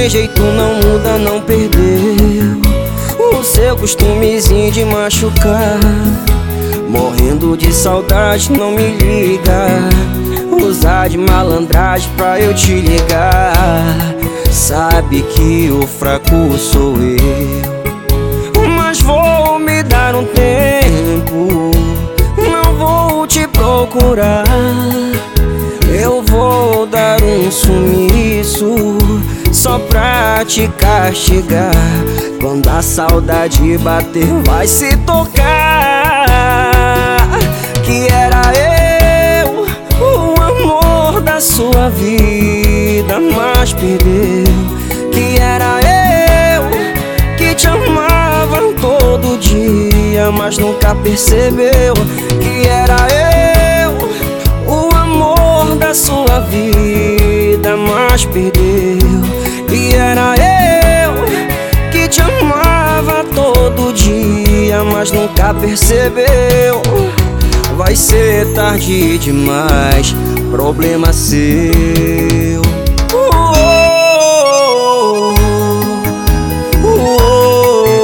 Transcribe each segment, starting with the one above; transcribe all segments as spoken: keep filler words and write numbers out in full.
tem jeito, não muda, não perdeu o seu costumezinho de machucar. Morrendo de saudade, não me liga, usar de malandragem pra eu te ligar. Sabe que o fraco sou eu, mas vou me dar um tempo, não vou te procurar. Eu vou dar um sumiço só pra te castigar. Quando a saudade bater, vai se tocar que era eu, o amor da sua vida, mas perdeu. Que era eu, que te amava todo dia, mas nunca percebeu. Que era eu, o amor da sua vida, mas perdeu. Que era eu, que te amava todo dia, mas nunca percebeu. Vai ser tarde demais, problema seu. uh, uh, uh,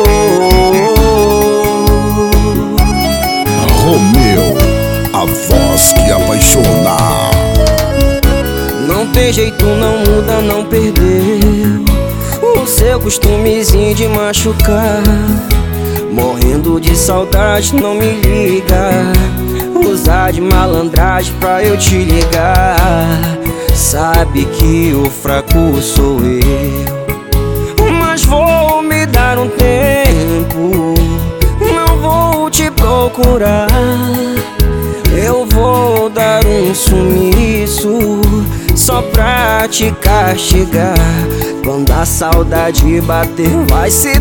Romeu, a voz que apaixona. Não tem jeito, não muda, não perdeu o seu costumezinho de machucar. Morrendo de saudade, não me liga, usar de malandragem pra eu te ligar. Sabe que o fraco sou eu, mas vou me dar um tempo, não vou te procurar. Eu vou dar um sumiço só pra te castigar. Quando a saudade bater, vai se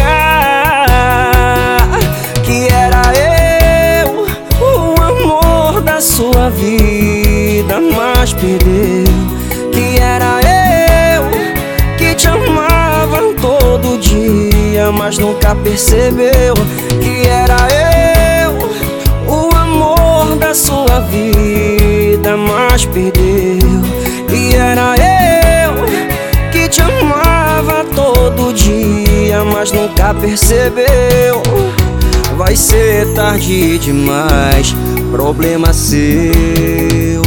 tocar que era eu, o amor da sua vida, mas perdeu. Que era eu, que te amava todo dia, mas nunca percebeu. Que era eu, o amor da sua vida, mas perdeu. Que era eu, que te amava todo dia, mas nunca percebeu. Vai ser tarde demais, problema seu.